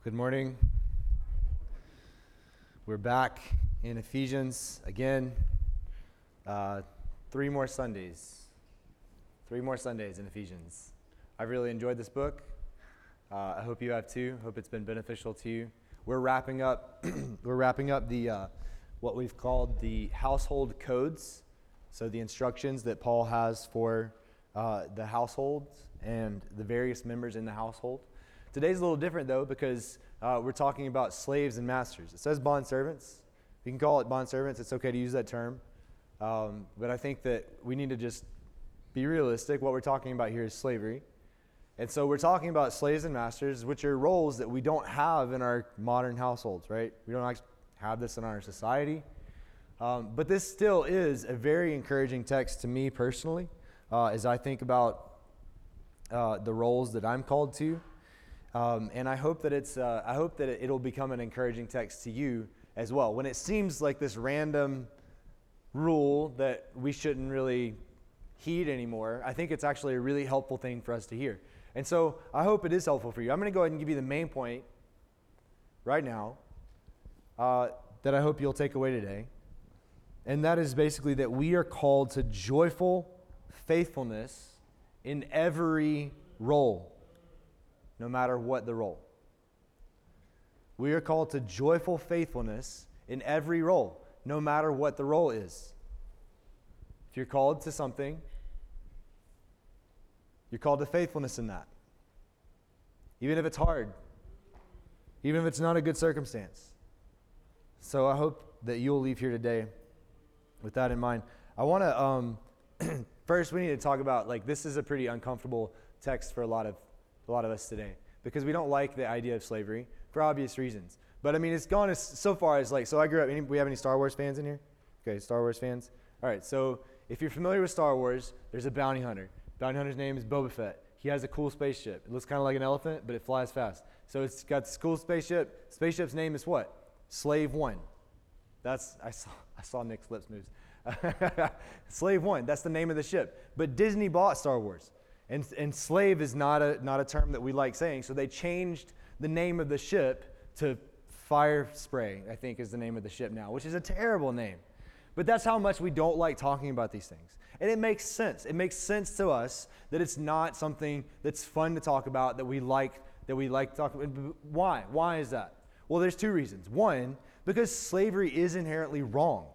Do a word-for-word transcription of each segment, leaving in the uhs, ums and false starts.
Good morning. We're back in Ephesians again. Uh, three more Sundays. Three more Sundays in Ephesians. I've really enjoyed this book. Uh, I hope you have too. Hope it's been beneficial to you. We're wrapping up. we're wrapping up the uh, what we've called the household codes. So the instructions that Paul has for uh, the household and the various members in the household. Today's a little different, though, because uh, we're talking about slaves and masters. It says bond servants. You can call it bond servants. It's okay to use that term. Um, but I think that we need to just be realistic. What we're talking about here is slavery. And so we're talking about slaves and masters, which are roles that we don't have in our modern households, right? We don't actually have this in our society. Um, but this still is a very encouraging text to me personally, uh, as I think about uh, the roles that I'm called to. Um, and I hope that it's. Uh, I hope that it, it'll become an encouraging text to you as well. When it seems like this random rule that we shouldn't really heed anymore, I think it's actually a really helpful thing for us to hear. And so I hope it is helpful for you. I'm going to go ahead and give you the main point right now uh, that I hope you'll take away today, and that is basically that we are called to joyful faithfulness in every role. No matter what the role. We are called to joyful faithfulness in every role, no matter what the role is. If you're called to something, you're called to faithfulness in that. Even if it's hard. Even if it's not a good circumstance. So I hope that you'll leave here today with that in mind. I want to, um, first we need to talk about, like, this is a pretty uncomfortable text for a lot of a lot of us today, because we don't like the idea of slavery for obvious reasons. But I mean, it's gone as so far as like, so I grew up, any, we have any Star Wars fans in here? Okay, Star Wars fans. All right, so if you're familiar with Star Wars, there's a bounty hunter. Bounty hunter's name is Boba Fett. He has a cool spaceship. It looks kind of like an elephant, but it flies fast. So it's got this cool spaceship. Spaceship's name is what? Slave One. That's, I saw, I saw Nick's lips move. Slave One, that's the name of the ship. But Disney bought Star Wars. And, and slave is not a not a term that we like saying, so they changed the name of the ship to Fire Spray, I think is the name of the ship now, which is a terrible name. But that's how much we don't like talking about these things. And it makes sense. It makes sense to us that it's not something that's fun to talk about, that we like, that we like to talk about. Why? Why is that? Well, there's two reasons. One, because slavery is inherently wrong.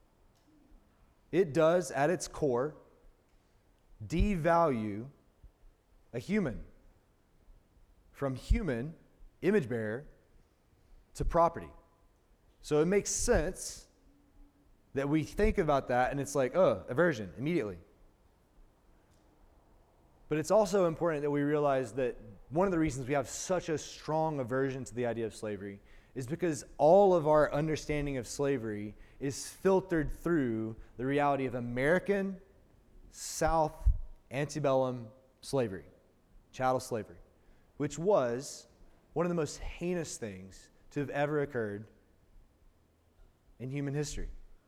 It does, at its core, devalue a human from human image bearer to property. So it makes sense that we think about that and it's like, oh, aversion immediately. But it's also important that we realize that one of the reasons we have such a strong aversion to the idea of slavery is because all of our understanding of slavery is filtered through the reality of American South antebellum slavery. Chattel slavery, which was one of the most heinous things to have ever occurred in human history.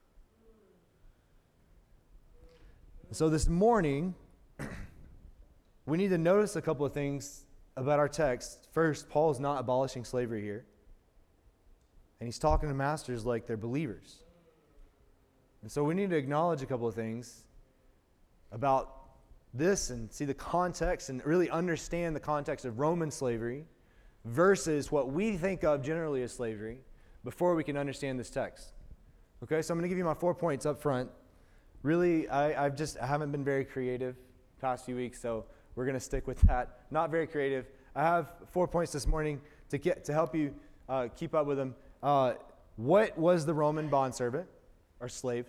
So this morning, we need to notice a couple of things about our text. First, Paul is not abolishing slavery here. And he's talking to masters like they're believers. And so we need to acknowledge a couple of things about this and see the context and really understand the context of Roman slavery versus what we think of generally as slavery before we can understand this text. Okay, so I'm going to give you my four points up front. Really, I, I've just I haven't been very creative the past few weeks, so we're going to stick with that. Not very creative. I have four points this morning to get to help you uh, keep up with them. Uh, what was the Roman bondservant or slave?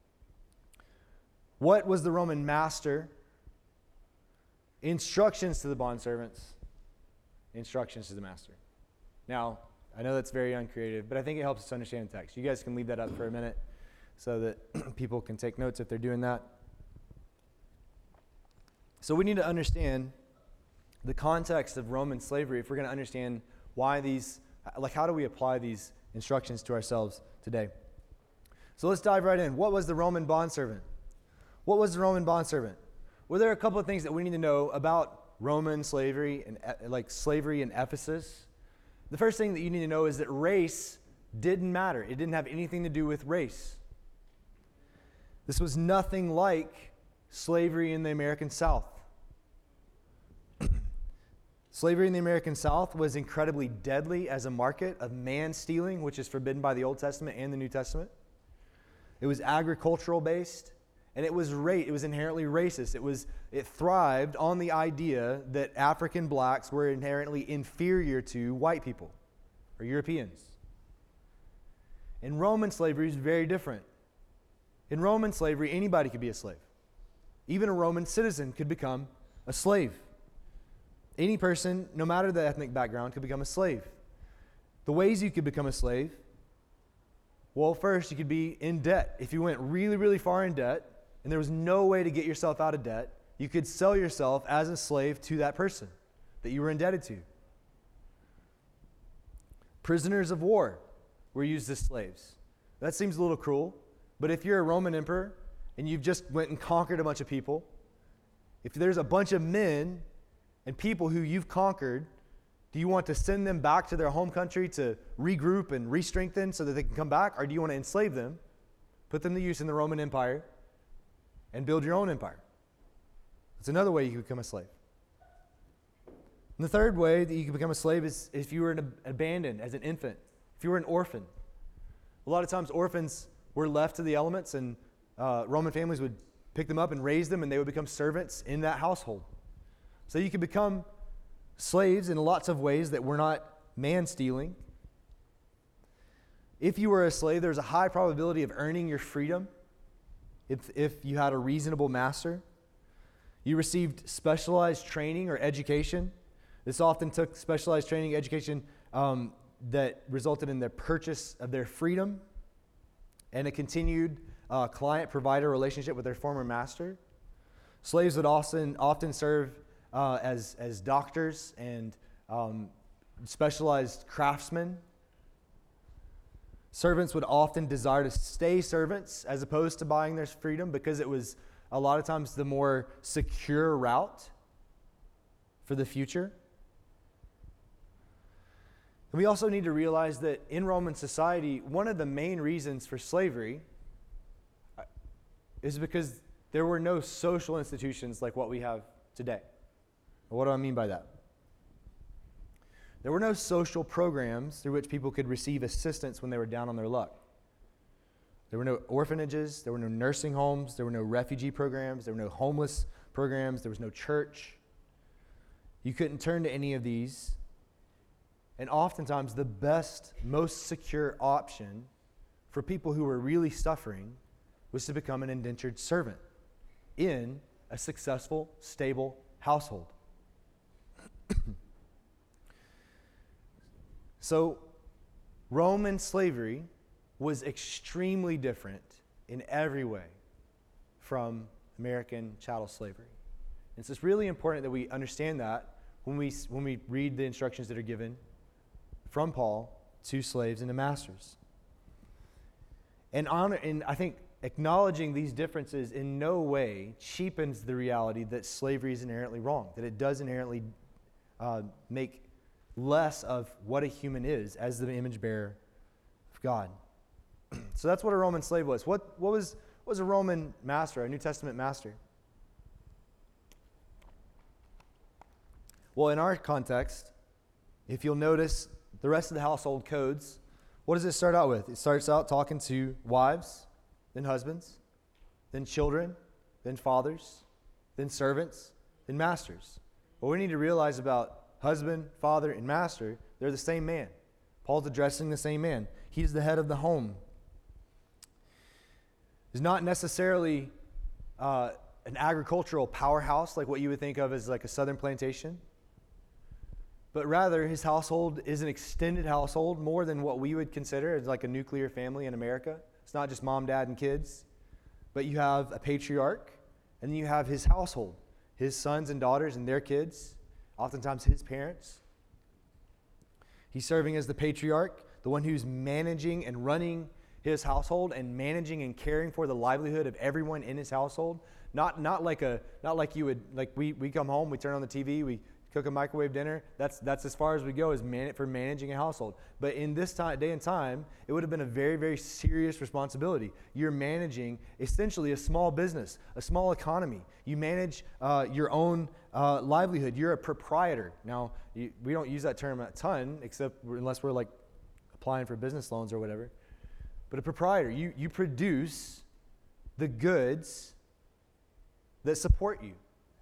What was the Roman master? Instructions to the bondservants, instructions to the master. Now, I know that's very uncreative, but I think it helps us to understand the text. You guys can leave that up for a minute so that people can take notes if they're doing that. So we need to understand the context of Roman slavery if we're going to understand why these, like how do we apply these instructions to ourselves today. So let's dive right in. What was the Roman bondservant? What was the Roman bondservant? Well, there are a couple of things that we need to know about Roman slavery and like slavery in Ephesus the first thing that you need to know is that race didn't matter. It didn't have anything to do with race. This was nothing like slavery in the American South. Slavery in the American South was incredibly deadly as a market of man stealing, which is forbidden by the Old Testament and the New Testament. It was agricultural based, and it was ra- it was inherently racist. It was it thrived on the idea that African blacks were inherently inferior to white people or Europeans. In Roman slavery is very different. In Roman slavery, anybody could be a slave. Even a Roman citizen could become a slave. Any person, no matter the ethnic background, could become a slave. The ways you could become a slave, well, first, you could be in debt. If you went really, really far in debt, and there was no way to get yourself out of debt, you could sell yourself as a slave to that person that you were indebted to. Prisoners of war were used as slaves. That seems a little cruel, but if you're a Roman emperor and you've just went and conquered a bunch of people, if there's a bunch of men and people who you've conquered, do you want to send them back to their home country to regroup and re-strengthen so that they can come back? Or do you want to enslave them, put them to use in the Roman Empire, and build your own empire? That's another way you can become a slave. And the third way that you can become a slave is if you were an ab- abandoned as an infant, if you were an orphan. A lot of times orphans were left to the elements, and uh, Roman families would pick them up and raise them, and they would become servants in that household. So you could become slaves in lots of ways that were not man-stealing. If you were a slave, there's a high probability of earning your freedom if, if you had a reasonable master. You received specialized training or education. This often took specialized training, education um, that resulted in the purchase of their freedom and a continued uh, client-provider relationship with their former master. Slaves would often, often serve Uh, as as doctors and um, specialized craftsmen. Servants would often desire to stay servants as opposed to buying their freedom because it was a lot of times the more secure route for the future. And we also need to realize that in Roman society, one of the main reasons for slavery is because there were no social institutions like what we have today. What do I mean by that? There were no social programs through which people could receive assistance when they were down on their luck. There were no orphanages, there were no nursing homes, there were no refugee programs, there were no homeless programs, there was no church. You couldn't turn to any of these. And oftentimes the best, most secure option for people who were really suffering was to become an indentured servant in a successful, stable household. So, Roman slavery was extremely different in every way from American chattel slavery. And so it's really important that we understand that when we when we read the instructions that are given from Paul to slaves and to masters. And honor, and I think acknowledging these differences in no way cheapens the reality that slavery is inherently wrong, that it does inherently uh, make less of what a human is as the image bearer of God. So that's what a Roman slave was. What, what was, what was a Roman master, a New Testament master? Well, in our context, if you'll notice the rest of the household codes, what does it start out with? It starts out talking to wives, then husbands, then children, then fathers, then servants, then masters. What we need to realize about husband, father, and master, they're the same man. Paul's addressing the same man. He's the head of the home. He's not necessarily uh, an agricultural powerhouse like what you would think of as like a southern plantation, but rather his household is an extended household more than what we would consider as like a nuclear family in America. It's not just mom, dad, and kids, but you have a patriarch, and then you have his household, his sons and daughters and their kids, oftentimes his parents. He's serving as the patriarch, the one who's managing and running his household and managing and caring for the livelihood of everyone in his household. Not not like a not like you would like we we come home, we turn on the T V, we cook a microwave dinner. That's that's as far as we go as man, for managing a household. But in this time, day and time, it would have been a very, very serious responsibility. You're managing essentially a small business, a small economy. You manage uh, your own uh, livelihood. You're a proprietor. Now, you, we don't use that term a ton, except unless we're like applying for business loans or whatever. But a proprietor, you you produce the goods that support you.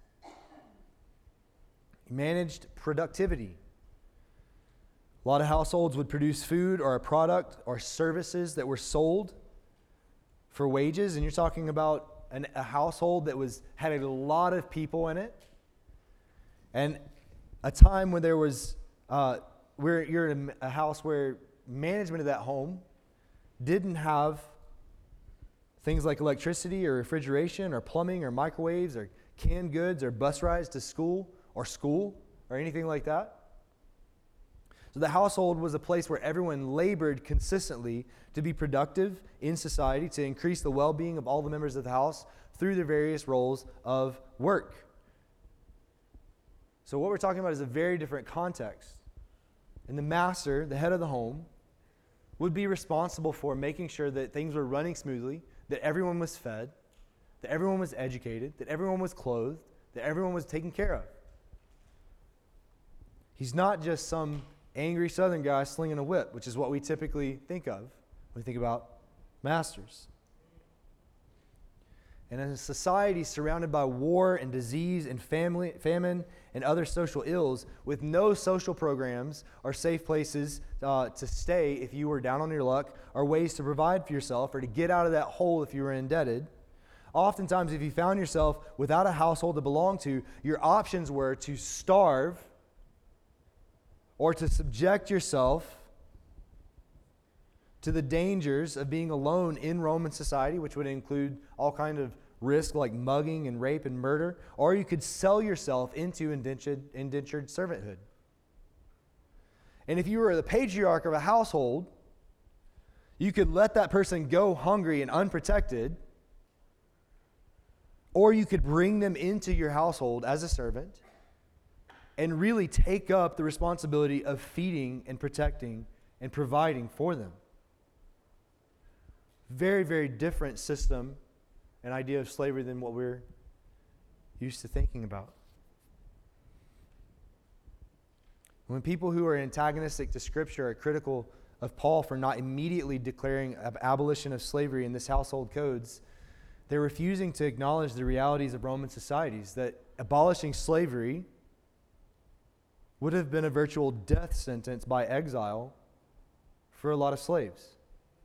You managed productivity. A lot of households would produce food or a product or services that were sold for wages, and you're talking about an, a household that was had a lot of people in it, and a time when there was uh, where you're in a house where management of that home didn't have things like electricity or refrigeration or plumbing or microwaves or canned goods or bus rides to school or school or anything like that. So the household was a place where everyone labored consistently to be productive in society, to increase the well-being of all the members of the house through their various roles of work. So what we're talking about is a very different context. And the master, the head of the home, would be responsible for making sure that things were running smoothly, that everyone was fed, that everyone was educated, that everyone was clothed, that everyone was taken care of. He's not just some angry southern guy slinging a whip, which is what we typically think of when we think about masters. And in a society surrounded by war and disease and family, famine and other social ills, with no social programs or safe places uh, to stay if you were down on your luck, or ways to provide for yourself or to get out of that hole if you were indebted, oftentimes if you found yourself without a household to belong to, your options were to starve or to subject yourself to the dangers of being alone in Roman society, which would include all kind of risk like mugging and rape and murder, or you could sell yourself into indentured, indentured servanthood. And if you were the patriarch of a household, you could let that person go hungry and unprotected, or you could bring them into your household as a servant and really take up the responsibility of feeding and protecting and providing for them. Very, very different system and idea of slavery than what we're used to thinking about. When people who are antagonistic to Scripture are critical of Paul for not immediately declaring an abolition of slavery in this household codes, they're refusing to acknowledge the realities of Roman societies, that abolishing slavery would have been a virtual death sentence by exile for a lot of slaves.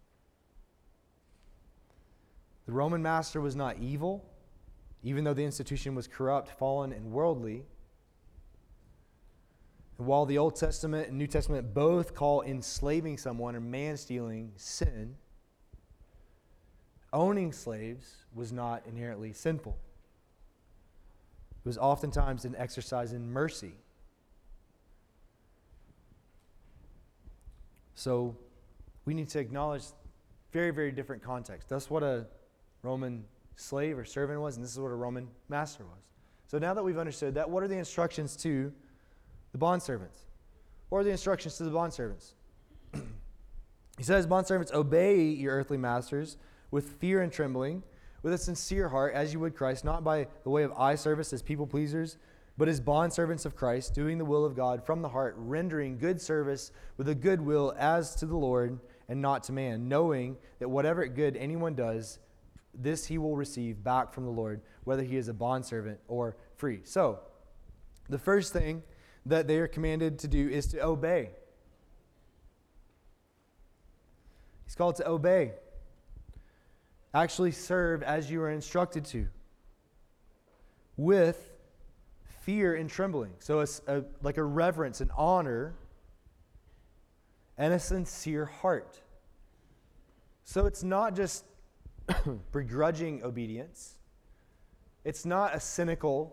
The Roman master was not evil, even though the institution was corrupt, fallen, and worldly. And while the Old Testament and New Testament both call enslaving someone or man-stealing sin, owning slaves was not inherently sinful. It was oftentimes an exercise in mercy. So we need to acknowledge very, very different context. That's what a Roman slave or servant was, and this is what a Roman master was. So now that we've understood that, what are the instructions to the bondservants? What are the instructions to the bondservants? He says, bondservants, obey your earthly masters with fear and trembling, with a sincere heart, as you would Christ, not by the way of eye service as people pleasers, but as bondservants of Christ, doing the will of God from the heart, rendering good service with a good will as to the Lord and not to man, knowing that whatever good anyone does, this he will receive back from the Lord, whether he is a bondservant or free. So, the first thing that they are commanded to do is to obey. He's called to obey. Actually serve as you are instructed to, with fear and trembling. So it's a, like a reverence, an honor, and a sincere heart. So it's not just begrudging obedience. It's not a cynical,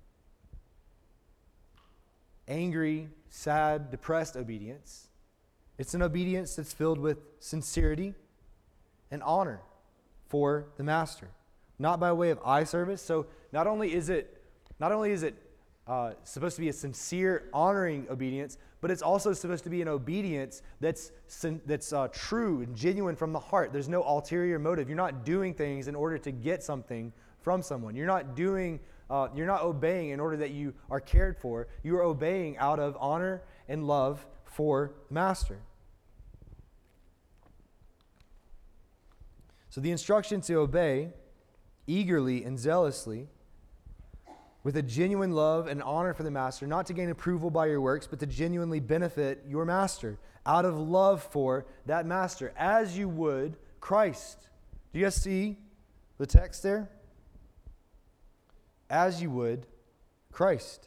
angry, sad, depressed obedience. It's an obedience that's filled with sincerity and honor for the master, not by way of eye service. So not only is it, not only is it uh, supposed to be a sincere, honoring obedience, but it's also supposed to be an obedience that's sin- that's uh, true and genuine from the heart. There's no ulterior motive. You're not doing things in order to get something from someone. You're not doing, uh, you're not obeying in order that you are cared for. You are obeying out of honor and love for the master. So the instruction to obey eagerly and zealously with a genuine love and honor for the master, not to gain approval by your works, but to genuinely benefit your master out of love for that master, as you would Christ. Do you guys see the text there? As you would Christ.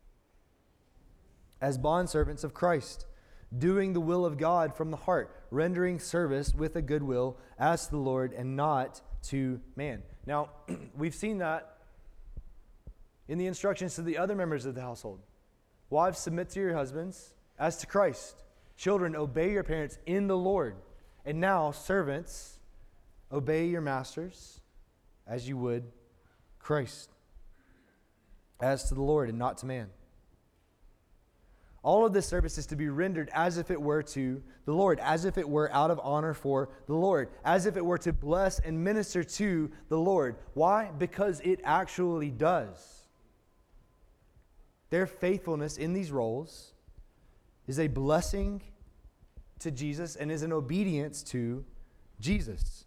As bondservants of Christ, doing the will of God from the heart, rendering service with a good will as to the Lord and not to man. Now, we've seen that in the instructions to the other members of the household. Wives, submit to your husbands as to Christ. Children, obey your parents in the Lord. And now, servants, obey your masters as you would Christ, as to the Lord and not to man. All of this service is to be rendered as if it were to the Lord, as if it were out of honor for the Lord, as if it were to bless and minister to the Lord. Why? Because it actually does. Their faithfulness in these roles is a blessing to Jesus and is an obedience to Jesus.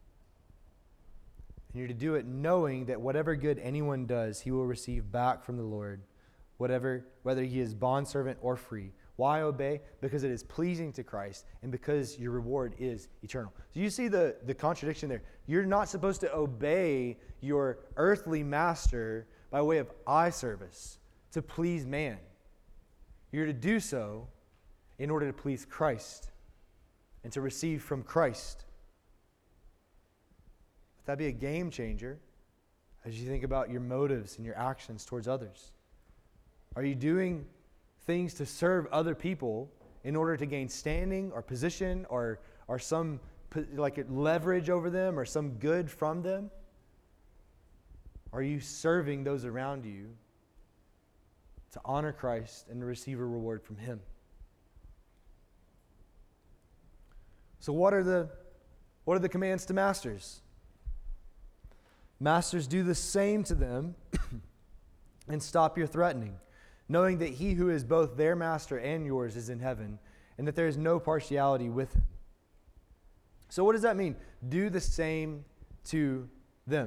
And you're to do it knowing that whatever good anyone does, he will receive back from the Lord, whatever, whether he is bondservant or free. Why obey? Because it is pleasing to Christ and because your reward is eternal. So you see the, the contradiction there. You're not supposed to obey your earthly master by way of eye service to please man. You're to do so in order to please Christ and to receive from Christ. Let that be a game changer as you think about your motives and your actions towards others. Are you doing things to serve other people in order to gain standing or position or, or some like leverage over them or some good from them? Are you serving those around you to honor Christ and to receive a reward from Him? So what are the what are the commands to masters? Masters, do the same to them and stop your threatening, knowing that he who is both their master and yours is in heaven, and that there is no partiality with him. So what does that mean? Do the same to them.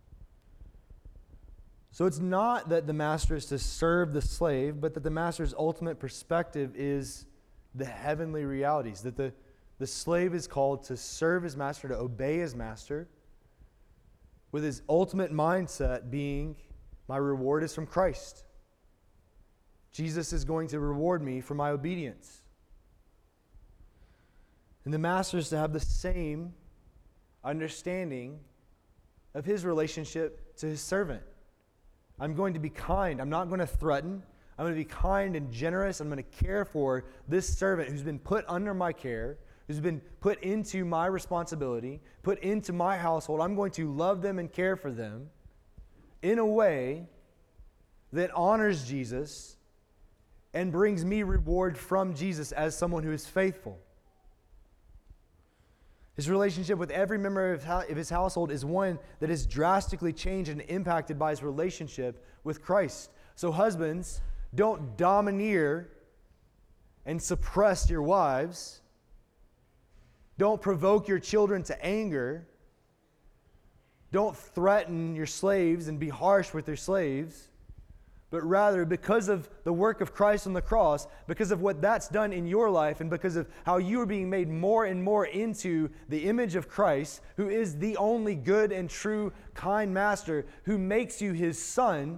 So it's not that the master is to serve the slave, but that the master's ultimate perspective is the heavenly realities, that the, the slave is called to serve his master, to obey his master, with his ultimate mindset being, my reward is from Christ. Jesus is going to reward me for my obedience. And the master is to have the same understanding of his relationship to his servant. I'm going to be kind. I'm not going to threaten. I'm going to be kind and generous. I'm going to care for this servant who's been put under my care, who's been put into my responsibility, put into my household. I'm going to love them and care for them in a way that honors Jesus and brings me reward from Jesus as someone who is faithful. His relationship with every member of his household is one that is drastically changed and impacted by his relationship with Christ. So husbands, don't domineer and suppress your wives. Don't provoke your children to anger. Don't threaten your slaves and be harsh with your slaves. But rather, because of the work of Christ on the cross, because of what that's done in your life, and because of how you are being made more and more into the image of Christ, who is the only good and true, kind master, who makes you his son,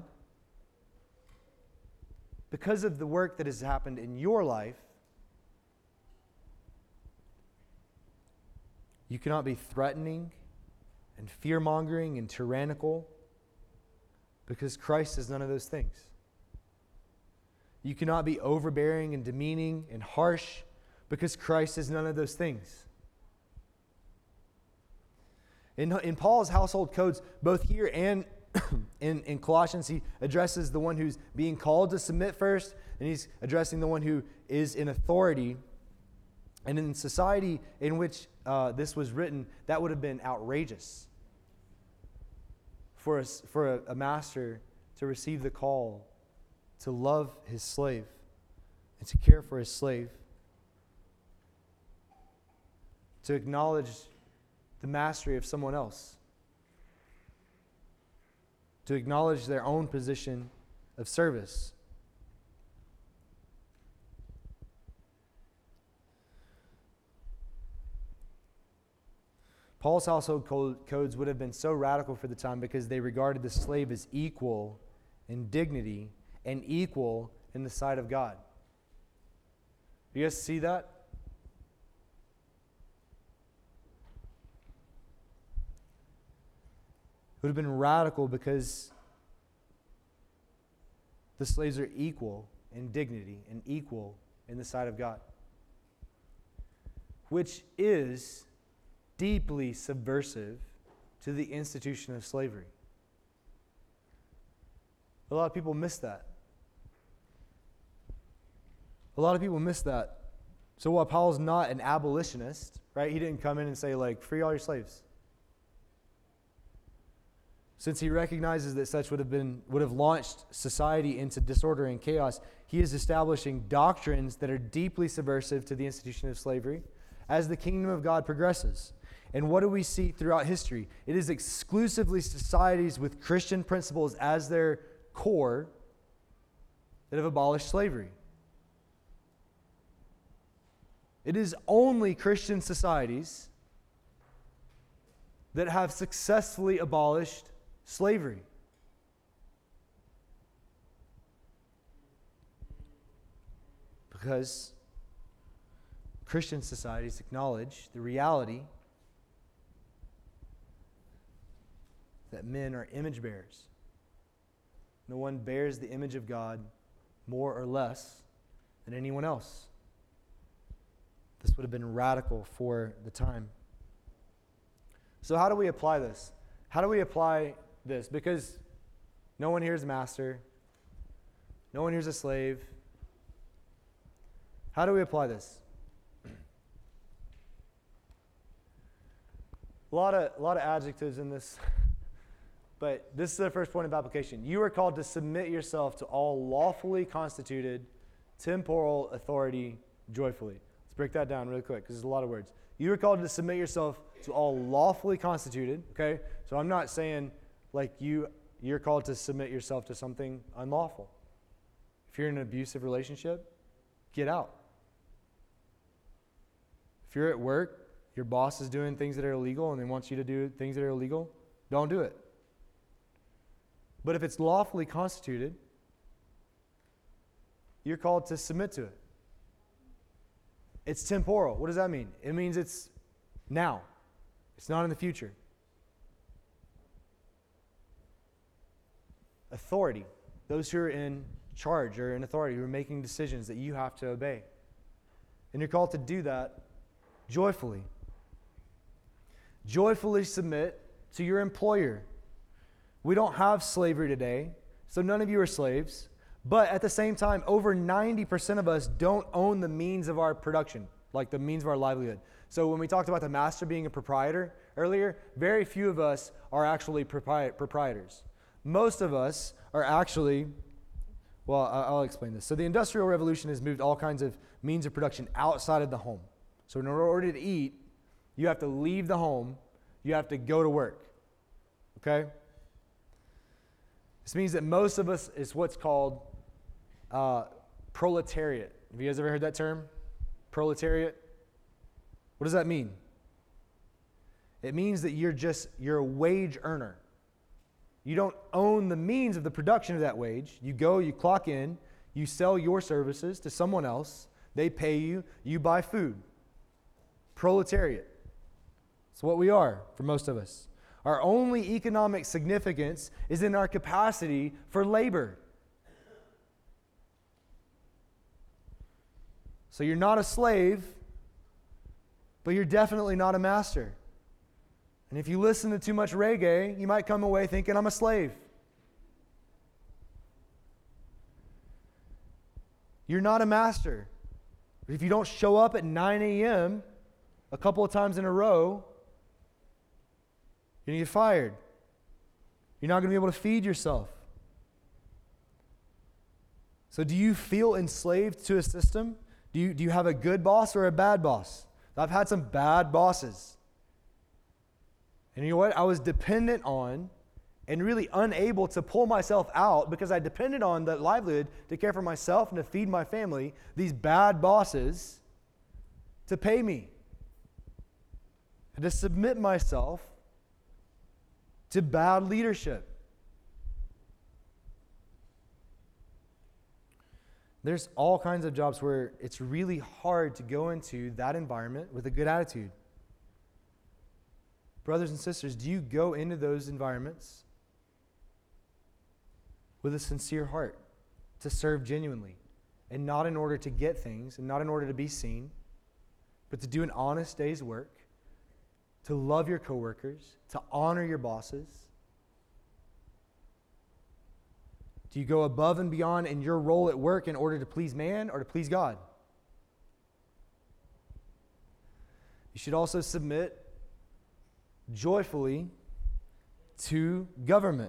because of the work that has happened in your life, you cannot be threatening and fear-mongering and tyrannical, because Christ is none of those things. You cannot be overbearing and demeaning and harsh, because Christ is none of those things. In, in Paul's household codes, both here and in, in Colossians, he addresses the one who's being called to submit first, and he's addressing the one who is in authority. And in society in which uh, this was written, that would have been outrageous for a, for a, a master to receive the call to love his slave and to care for his slave, to acknowledge the mastery of someone else, to acknowledge their own position of service. Paul's household codes would have been so radical for the time because they regarded the slave as equal in dignity and equal in the sight of God. You guys see that? It would have been radical because the slaves are equal in dignity and equal in the sight of God, which is deeply subversive to the institution of slavery. A lot of people miss that. A lot of people miss that. So while Paul's not an abolitionist, right, he didn't come in and say, like, free all your slaves. Since he recognizes that such would have been would have launched society into disorder and chaos, he is establishing doctrines that are deeply subversive to the institution of slavery as the kingdom of God progresses. And what do we see throughout history? It is exclusively societies with Christian principles as their core that have abolished slavery. It is only Christian societies that have successfully abolished slavery. Because Christian societies acknowledge the reality that men are image bearers. No one bears the image of God more or less than anyone else. This would have been radical for the time. So how do we apply this? How do we apply this? Because no one here is a master. No one here is a slave. How do we apply this? A lot of, a lot of adjectives in this. But this is the first point of application. You are called to submit yourself to all lawfully constituted temporal authority joyfully. Let's break that down really quick because there's a lot of words. You are called to submit yourself to all lawfully constituted, okay? So I'm not saying like you, you're called to submit yourself to something unlawful. If you're in an abusive relationship, get out. If you're at work, your boss is doing things that are illegal and they want you to do things that are illegal, don't do it. But if it's lawfully constituted, you're called to submit to it. It's temporal. What does that mean? It means it's now. It's not in the future. Authority. Those who are in charge or in authority, who are making decisions that you have to obey. And you're called to do that joyfully. Joyfully submit to your employer. We don't have slavery today, so none of you are slaves. But at the same time, over ninety percent of us don't own the means of our production, like the means of our livelihood. So when we talked about the master being a proprietor earlier, very few of us are actually propri- proprietors. Most of us are actually, well, I'll explain this. So the Industrial Revolution has moved all kinds of means of production outside of the home. So in order to eat, you have to leave the home. You have to go to work. Okay? This means that most of us is what's called uh, proletariat. Have you guys ever heard that term? Proletariat? What does that mean? It means that you're just, you're a wage earner. You don't own the means of the production of that wage. You go, you clock in, you sell your services to someone else, they pay you, you buy food. Proletariat. It's what we are for most of us. Our only economic significance is in our capacity for labor. So you're not a slave, but you're definitely not a master. And if you listen to too much reggae, you might come away thinking I'm a slave. You're not a master. If you don't show up at nine a.m. a couple of times in a row, you're going to get fired. You're not going to be able to feed yourself. So do you feel enslaved to a system? Do you, do you have a good boss or a bad boss? I've had some bad bosses. And you know what? I was dependent on and really unable to pull myself out because I depended on that livelihood to care for myself and to feed my family, these bad bosses, to pay me. And to submit myself to bad leadership. There's all kinds of jobs where it's really hard to go into that environment with a good attitude. Brothers and sisters, do you go into those environments with a sincere heart to serve genuinely and not in order to get things and not in order to be seen, but to do an honest day's work, to love your coworkers, to honor your bosses? Do you go above and beyond in your role at work in order to please man or to please God? You should also submit joyfully to government.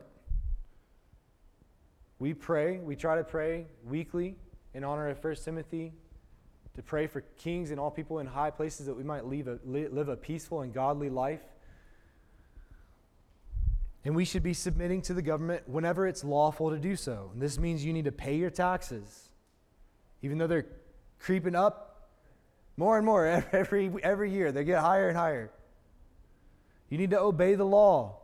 We pray, we try to pray weekly in honor of First Timothy, to pray for kings and all people in high places that we might live a, live a peaceful and godly life. And we should be submitting to the government whenever it's lawful to do so. And this means you need to pay your taxes, even though they're creeping up more and more every, every year. They get higher and higher. You need to obey the law.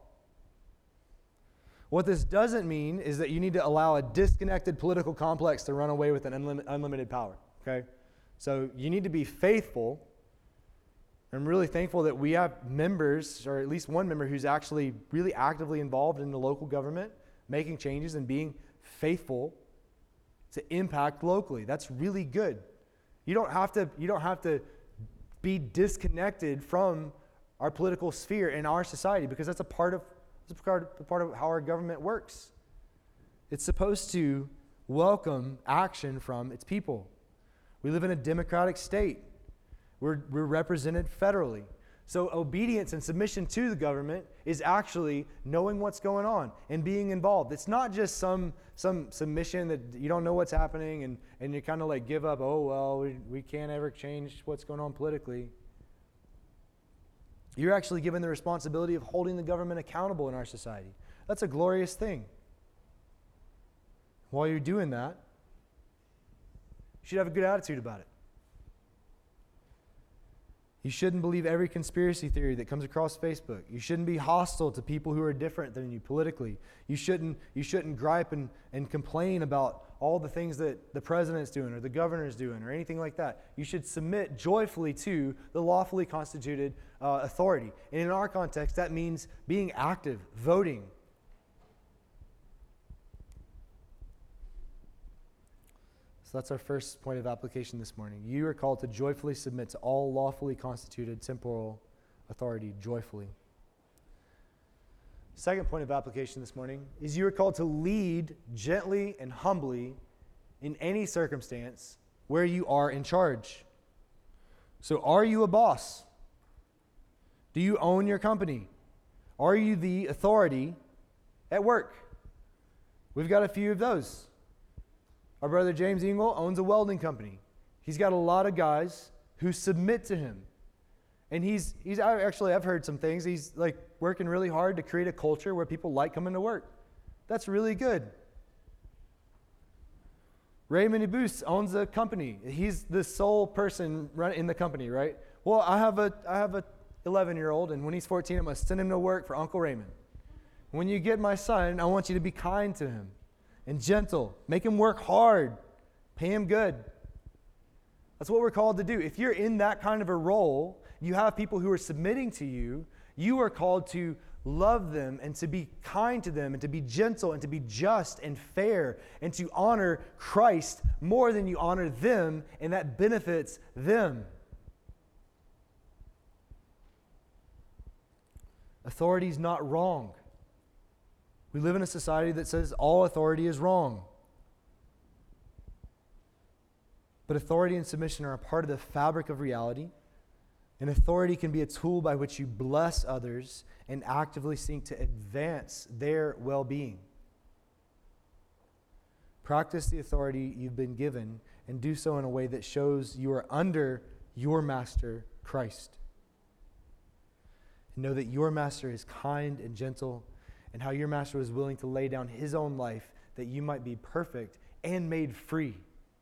What this doesn't mean is that you need to allow a disconnected political complex to run away with an unlim- unlimited power, okay? So you need to be faithful. I'm really thankful that we have members, or at least one member, who's actually really actively involved in the local government, making changes and being faithful to impact locally. That's really good. You don't have to, you don't have to be disconnected from our political sphere in our society, because that's a part of, that's a part, a part of how our government works. It's supposed to welcome action from its people. We live in a democratic state. We're, we're represented federally. So obedience and submission to the government is actually knowing what's going on and being involved. It's not just some some submission that you don't know what's happening and, and you kind of like give up, oh, well, we, we can't ever change what's going on politically. You're actually given the responsibility of holding the government accountable in our society. That's a glorious thing. While you're doing that, you should have a good attitude about it. You shouldn't believe every conspiracy theory that comes across Facebook. You shouldn't be hostile to people who are different than you politically. You shouldn't, you shouldn't gripe and, and complain about all the things that the president's doing or the governor's doing or anything like that. You should submit joyfully to the lawfully constituted uh, authority. And in our context, that means being active, voting. So that's our first point of application this morning. You are called to joyfully submit to all lawfully constituted temporal authority, joyfully. Second point of application this morning is you are called to lead gently and humbly in any circumstance where you are in charge. So are you a boss? Do you own your company? Are you the authority at work? We've got a few of those. Our brother James Engel owns a welding company. He's got a lot of guys who submit to him. And he's, he's actually, I've heard some things. He's like working really hard to create a culture where people like coming to work. That's really good. Raymond Ibus owns a company. He's the sole person run in the company, right? Well, I have a I have a eleven-year-old, and when he's fourteen, I'm going to send him to work for Uncle Raymond. When you get my son, I want you to be kind to him and gentle. Make him work hard. Pay him good. That's what we're called to do. If you're in that kind of a role, you have people who are submitting to you, you are called to love them and to be kind to them and to be gentle and to be just and fair and to honor Christ more than you honor them, and that benefits them. Authority is not wrong. We live in a society that says all authority is wrong. But authority and submission are a part of the fabric of reality, and authority can be a tool by which you bless others and actively seek to advance their well-being. Practice the authority you've been given and do so in a way that shows you are under your master, Christ. And know that your master is kind and gentle, and how your master was willing to lay down his own life that you might be perfect and made free.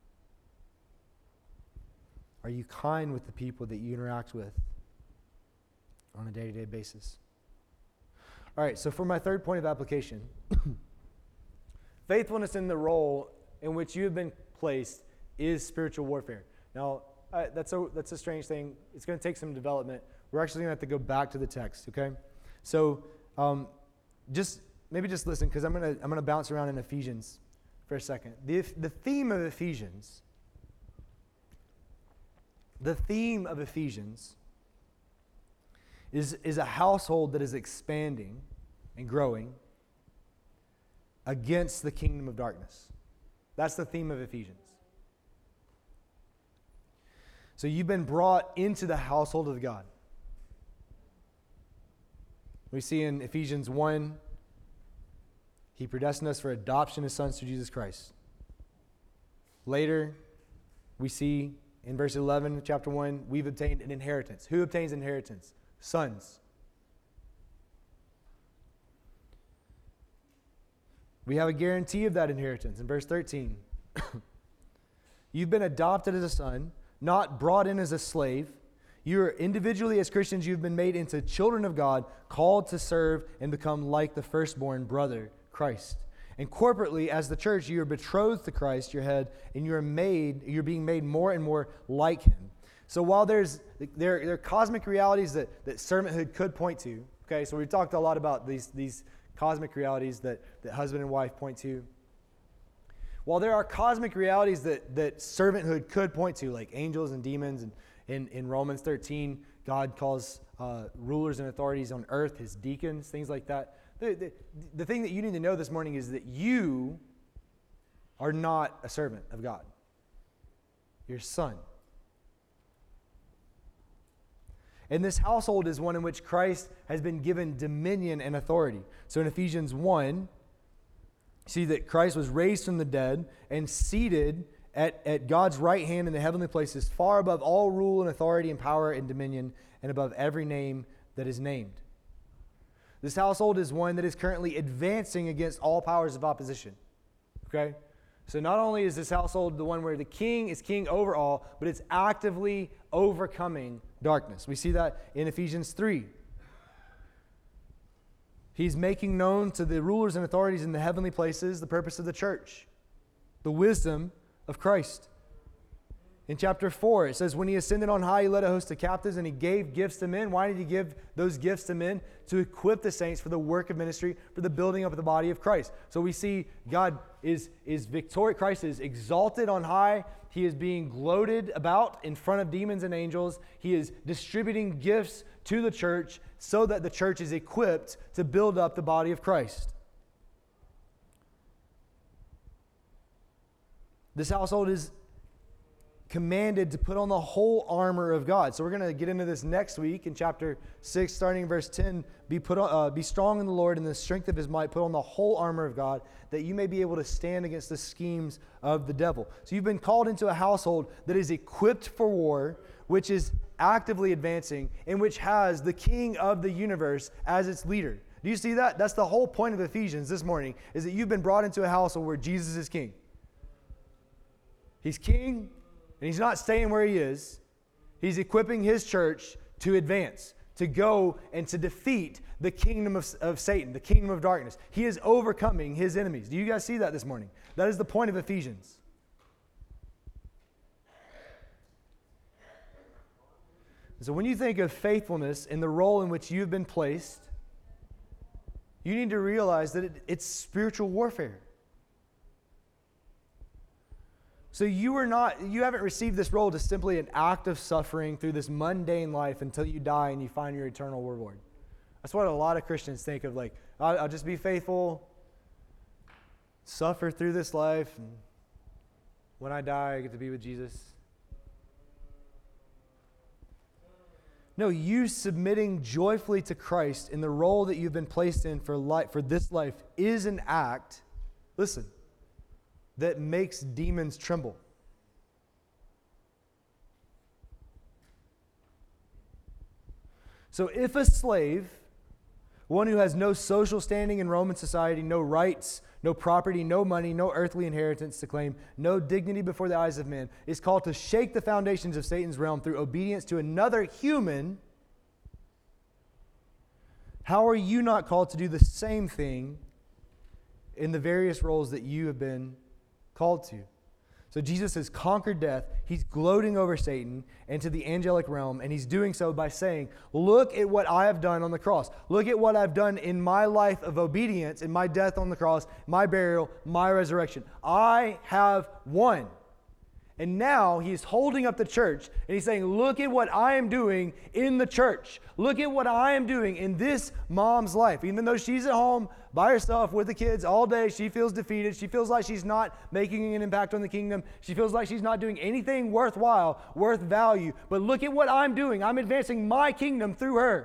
Are you kind with the people that you interact with on a day-to-day basis? All right, so for my third point of application, faithfulness in the role in which you have been placed is spiritual warfare. Now, uh, that's a that's a strange thing. It's going to take some development. We're actually going to have to go back to the text, okay? So, um, just maybe just listen, because I'm going to I'm going to bounce around in Ephesians for a second. The the theme of Ephesians, the theme of Ephesians is is a household that is expanding and growing against the kingdom of darkness. That's the theme of Ephesians. So you've been brought into the household of God. We see in Ephesians one, he predestined us for adoption as sons through Jesus Christ. Later, we see in verse eleven of chapter one, we've obtained an inheritance. Who obtains inheritance? Sons. We have a guarantee of that inheritance in verse thirteen. You've been adopted as a son, not brought in as a slave. You are individually as Christians, you've been made into children of God, called to serve and become like the firstborn brother, Christ. And corporately, as the church, you are betrothed to Christ, your head, and you're made, you're being made more and more like him. So while there's there, there are cosmic realities that, that servanthood could point to, okay, so we've talked a lot about these, these cosmic realities that, that husband and wife point to. While there are cosmic realities that, that servanthood could point to, like angels and demons, and in, in Romans thirteen, God calls uh, rulers and authorities on earth his deacons, things like that. The, the, the thing that you need to know this morning is that you are not a servant of God. You're a son. And this household is one in which Christ has been given dominion and authority. So in Ephesians one, see that Christ was raised from the dead and seated at, at God's right hand in the heavenly places, far above all rule and authority and power and dominion, and above every name that is named. This household is one that is currently advancing against all powers of opposition. Okay? So not only is this household the one where the king is king over all, but it's actively overcoming darkness. We see that in Ephesians three. He's making known to the rulers and authorities in the heavenly places the purpose of the church, the wisdom of Christ. In chapter four, it says, when he ascended on high, he led a host of captives and he gave gifts to men. Why did he give those gifts to men? To equip the saints for the work of ministry, for the building up of the body of Christ. So we see God is, is victorious. Christ is exalted on high. He is being gloated about in front of demons and angels. He is distributing gifts to the church so that the church is equipped to build up the body of Christ. This household is commanded to put on the whole armor of God. So we're going to get into this next week in chapter six, starting in verse ten. Be put on, uh, be strong in the Lord and the strength of his might. Put on the whole armor of God, that you may be able to stand against the schemes of the devil. So you've been called into a household that is equipped for war, which is actively advancing, and which has the King of the universe as its leader. Do you see that? That's the whole point of Ephesians this morning, is that you've been brought into a household where Jesus is king. He's king, and he's not staying where he is. He's equipping his church to advance, to go and to defeat the kingdom of, of Satan, the kingdom of darkness. He is overcoming his enemies. Do you guys see that this morning? That is the point of Ephesians. So when you think of faithfulness and the role in which you've been placed, you need to realize that it, it's spiritual warfare. So you are not, you haven't received this role as simply an act of suffering through this mundane life until you die and you find your eternal reward. That's what a lot of Christians think of, like, I'll, I'll just be faithful, suffer through this life, and when I die, I get to be with Jesus. No, you submitting joyfully to Christ in the role that you've been placed in for life, for this life is an act, listen, that makes demons tremble. So if a slave, one who has no social standing in Roman society, no rights, no property, no money, no earthly inheritance to claim, no dignity before the eyes of men, is called to shake the foundations of Satan's realm through obedience to another human, how are you not called to do the same thing in the various roles that you have been called to? So Jesus has conquered death. He's gloating over Satan and to the angelic realm, and he's doing so by saying, look at what I have done on the cross. Look at what I've done in my life of obedience, in my death on the cross, my burial, my resurrection. I have won. And now he's holding up the church, and he's saying, look at what I am doing in the church. Look at what I am doing in this mom's life. Even though she's at home by herself with the kids all day, she feels defeated. She feels like she's not making an impact on the kingdom. She feels like she's not doing anything worthwhile, worth value. But look at what I'm doing. I'm advancing my kingdom through her.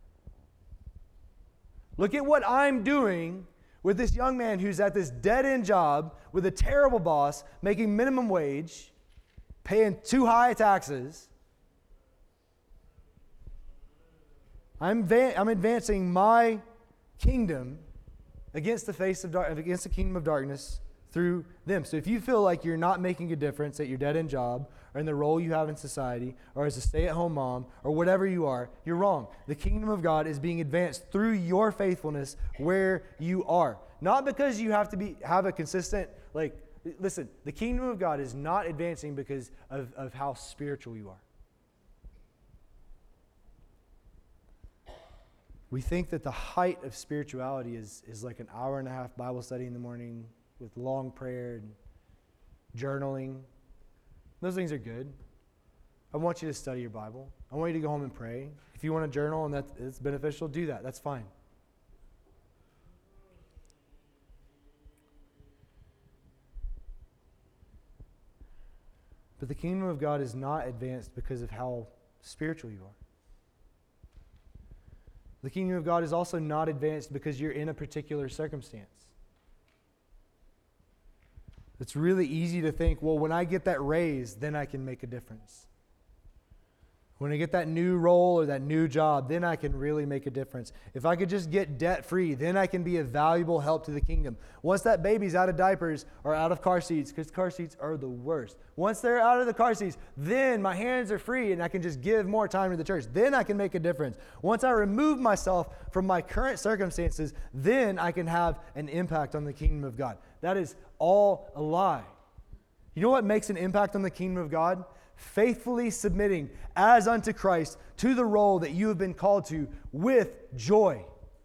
Look at what I'm doing with this young man who's at this dead-end job with a terrible boss, making minimum wage, paying too high taxes. I'm, va- I'm advancing my kingdom against the face of dar- against the kingdom of darkness through them. So if you feel like you're not making a difference at your dead-end job or in the role you have in society or as a stay-at-home mom or whatever you are, you're wrong. The kingdom of God is being advanced through your faithfulness where you are. Not because you have to be have a consistent, like, listen, the kingdom of God is not advancing because of, of how spiritual you are. We think that the height of spirituality is, is like an hour and a half Bible study in the morning with long prayer and journaling. Those things are good. I want you to study your Bible. I want you to go home and pray. If you want to journal and that's it's beneficial, do that. That's fine. But the kingdom of God is not advanced because of how spiritual you are. The kingdom of God is also not advanced because you're in a particular circumstance. It's really easy to think, well, when I get that raise, then I can make a difference. When I get that new role or that new job, then I can really make a difference. If I could just get debt-free, then I can be a valuable help to the kingdom. Once that baby's out of diapers or out of car seats, because car seats are the worst. Once they're out of the car seats, then my hands are free and I can just give more time to the church. Then I can make a difference. Once I remove myself from my current circumstances, then I can have an impact on the kingdom of God. That is all a lie. You know what makes an impact on the kingdom of God? Faithfully submitting as unto Christ to the role that you have been called to with joy.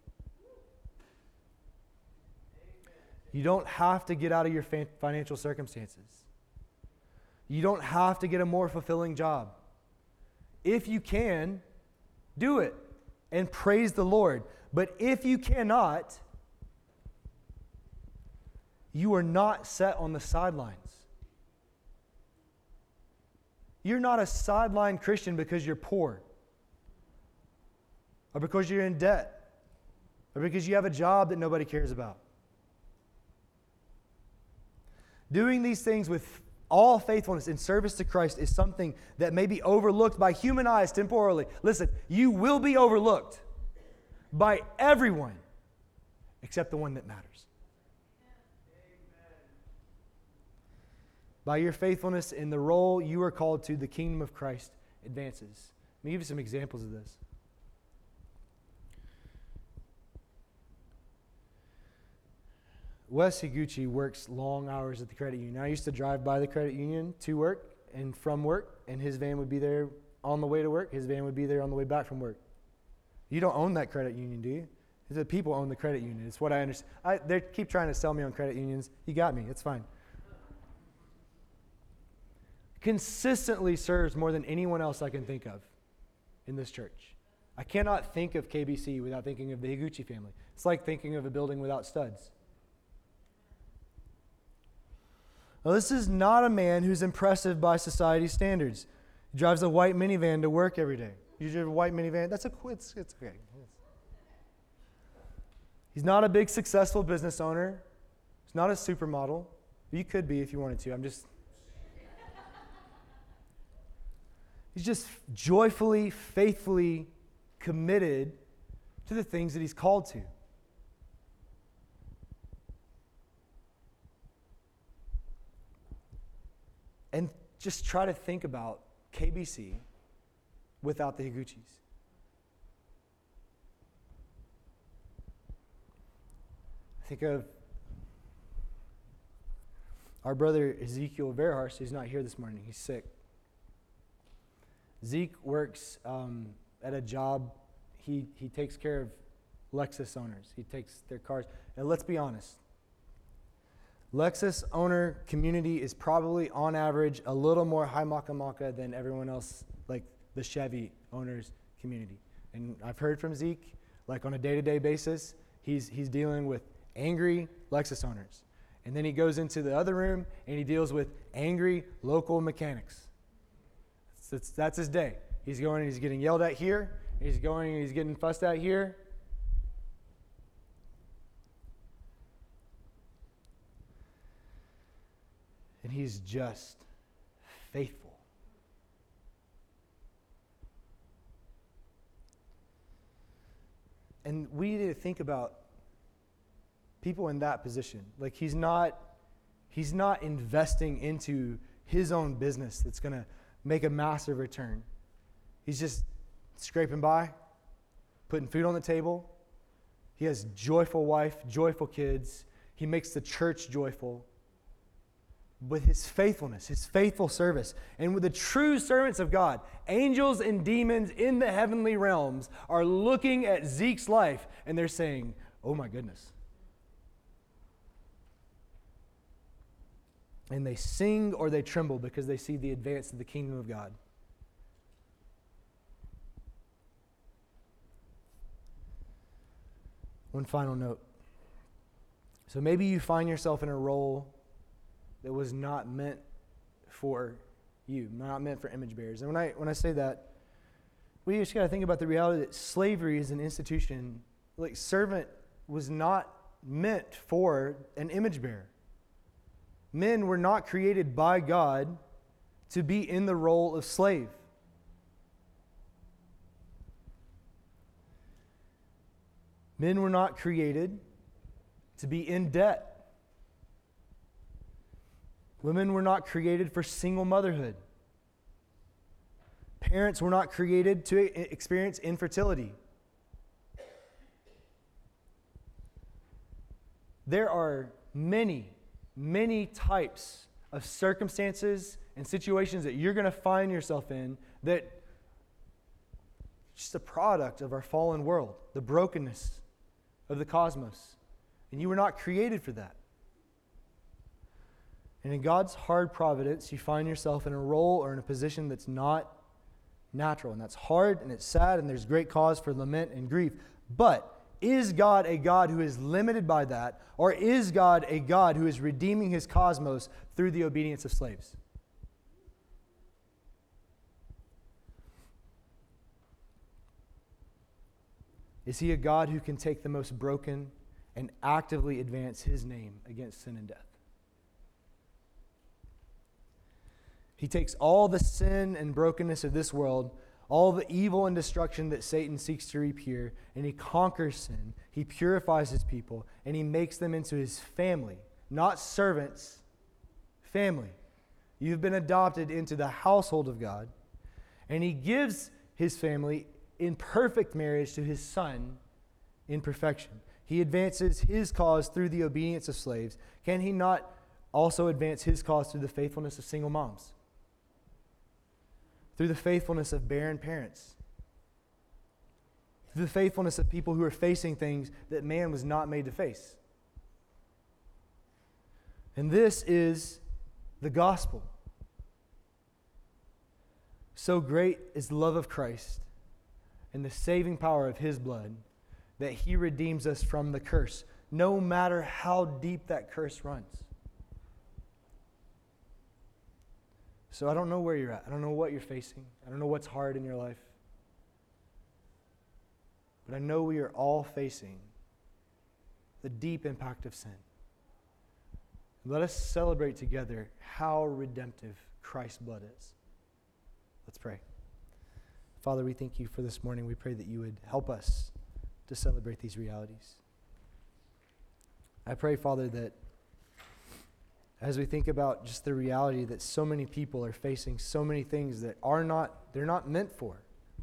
You don't have to get out of your financial circumstances. You don't have to get a more fulfilling job. If you can, do it and praise the Lord. But if you cannot, you are not set on the sidelines. You're not a sideline Christian because you're poor, or because you're in debt, or because you have a job that nobody cares about. Doing these things with all faithfulness in service to Christ is something that may be overlooked by human eyes temporarily. Listen, you will be overlooked by everyone except the one that matters. By your faithfulness in the role you are called to, the kingdom of Christ advances. Let me give you some examples of this. Wes Higuchi works long hours at the credit union. I used to drive by the credit union to work and from work, and his van would be there on the way to work. His van would be there on the way back from work. You don't own that credit union, do you? The people own the credit union. It's what I understand. I, they keep trying to sell me on credit unions. You got me. It's fine. Consistently serves more than anyone else I can think of in this church. I cannot think of K B C without thinking of the Higuchi family. It's like thinking of a building without studs. Now, this is not a man who's impressive by society's standards. He drives a white minivan to work every day. You drive a white minivan. That's a qu- it's it's okay. He's not a big successful business owner. He's not a supermodel. You could be if you wanted to. I'm just. He's just joyfully, faithfully committed to the things that he's called to. And just try to think about K B C without the Higuchis. Think of our brother Ezekiel Verharst, who's not here this morning. He's sick. Zeke works um, at a job. He, he takes care of Lexus owners. He takes their cars. And let's be honest. Lexus owner community is probably, on average, a little more high maka maka than everyone else, like the Chevy owners community. And I've heard from Zeke, like on a day-to-day basis, he's he's dealing with angry Lexus owners. And then he goes into the other room and he deals with angry local mechanics. That's, that's his day. He's going and he's getting yelled at here. He's going and he's getting fussed at here. And he's just faithful. And we need to think about people in that position. Like he's not, he's not investing into his own business that's going to make a massive return. He's just scraping by, putting food on the table. He has joyful wife, joyful kids. He makes the church joyful with his faithfulness, his faithful service. And with the true servants of God, angels and demons in the heavenly realms are looking at Zeke's life and they're saying, oh my goodness. And they sing or they tremble because they see the advance of the kingdom of God. One final note. So maybe you find yourself in a role that was not meant for you, not meant for image bearers. And when I when I say that, we just got to think about the reality that slavery is an institution. Like servant was not meant for an image bearer. Men were not created by God to be in the role of slave. Men were not created to be in debt. Women were not created for single motherhood. Parents were not created to experience infertility. There are many, many types of circumstances and situations that you're going to find yourself in that just a product of our fallen world, the brokenness of the cosmos. And you were not created for that. And in God's hard providence, you find yourself in a role or in a position that's not natural. And that's hard and it's sad and there's great cause for lament and grief. But is God a God who is limited by that? Or is God a God who is redeeming his cosmos through the obedience of slaves? Is he a God who can take the most broken and actively advance his name against sin and death? He takes all the sin and brokenness of this world, all the evil and destruction that Satan seeks to reap here, and he conquers sin. He purifies his people, and he makes them into his family. Not servants, family. You've been adopted into the household of God, and he gives his family in perfect marriage to his son in perfection. He advances his cause through the obedience of slaves. Can he not also advance his cause through the faithfulness of single moms? Through the faithfulness of barren parents? Through the faithfulness of people who are facing things that man was not made to face? And this is the gospel. So great is the love of Christ and the saving power of his blood that he redeems us from the curse, no matter how deep that curse runs. So I don't know where you're at. I don't know what you're facing. I don't know what's hard in your life. but I know we are all facing the deep impact of sin. Let us celebrate together how redemptive Christ's blood is. Let's pray. Father, we thank you for this morning. We pray that you would help us to celebrate these realities. I pray, Father, that as we think about just the reality that so many people are facing so many things that are not, they're not meant for.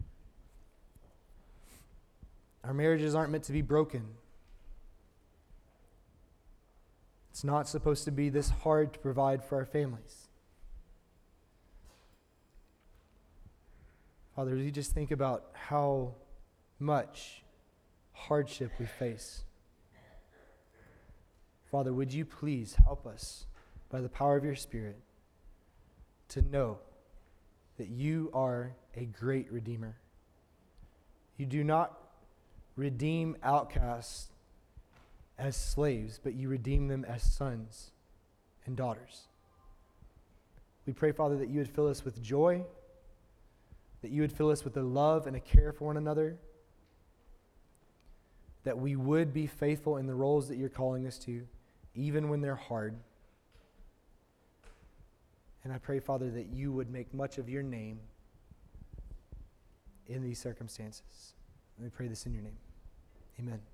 Our marriages aren't meant to be broken. It's not supposed to be this hard to provide for our families. Father, as you just think about how much hardship we face, Father, would you please help us by the power of your Spirit to know that you are a great Redeemer. You do not redeem outcasts as slaves, but you redeem them as sons and daughters. We pray, Father, that you would fill us with joy, that you would fill us with a love and a care for one another, that we would be faithful in the roles that you're calling us to, even when they're hard. And I pray, Father, that you would make much of your name in these circumstances. And we pray this in your name. Amen.